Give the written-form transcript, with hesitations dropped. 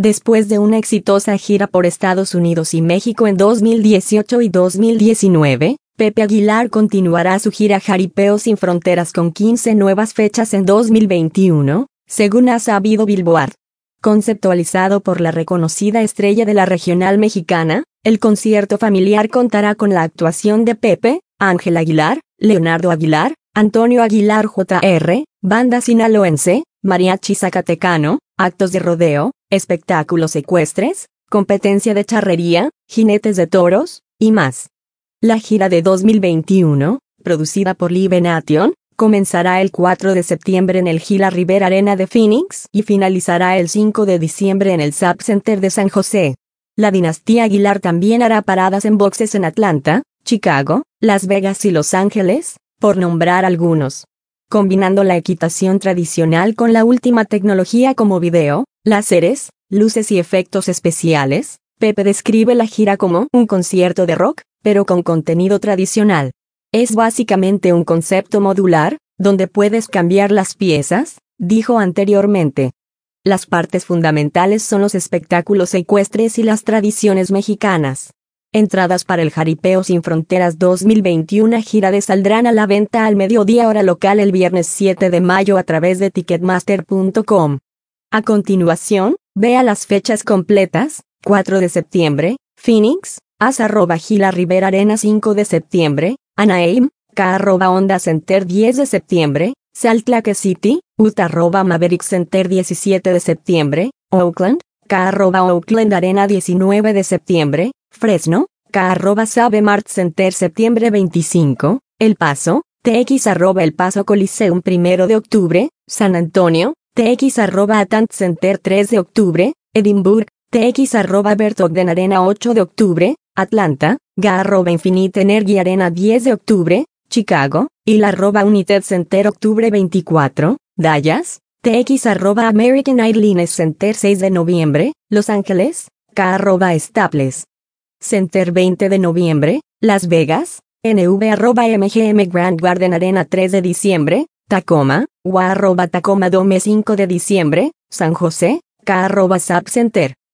Después de una exitosa gira por Estados Unidos y México en 2018 y 2019, Pepe Aguilar continuará su gira Jaripeo Sin Fronteras con 15 nuevas fechas en 2021, según ha sabido Billboard. Conceptualizado por la reconocida estrella de la regional mexicana, el concierto familiar contará con la actuación de Pepe, Ángel Aguilar, Leonardo Aguilar, Antonio Aguilar Jr., banda sinaloense, mariachi zacatecano, actos de rodeo, espectáculos ecuestres, competencia de charrería, jinetes de toros, y más. La gira de 2021, producida por Live Nation, comenzará el 4 de septiembre en el Gila Rivera Arena de Phoenix y finalizará el 5 de diciembre en el SAP Center de San José. La dinastía Aguilar también hará paradas en boxes en Atlanta, Chicago, Las Vegas y Los Ángeles, por nombrar algunos. Combinando la equitación tradicional con la última tecnología como video, láseres, luces y efectos especiales, Pepe describe la gira como un concierto de rock, pero con contenido tradicional. Es básicamente un concepto modular, donde puedes cambiar las piezas, dijo anteriormente. Las partes fundamentales son los espectáculos ecuestres y las tradiciones mexicanas. Entradas para el Jaripeo Sin Fronteras 2021 gira saldrán a la venta al mediodía hora local el viernes 7 de mayo a través de Ticketmaster.com. A continuación, vea las fechas completas: 4 de septiembre, Phoenix, @Gila Rivera Arena 5 de septiembre, Anaheim, @Honda Center 10 de septiembre, Salt Lake City, Utah @Maverick Center 17 de septiembre, Oakland, @Oakland Arena 19 de septiembre, Fresno, @Save-Mart Center septiembre 25, El Paso, TX @El Paso Coliseum 1 de octubre, San Antonio, TX @Atant Center 3 de octubre, Edinburgh, TX @Bert Ogden Arena 8 de octubre, Atlanta, @Infinite Energy Arena 10 de octubre, Chicago, y la @United Center octubre 24, Dallas, TX @American Airlines Center 6 de noviembre, Los Ángeles, @Staples Center 20 de noviembre, Las Vegas, NV @MGM Grand Garden Arena 3 de diciembre, Tacoma, Tacoma Dome 5 de diciembre, San José, SAP Center.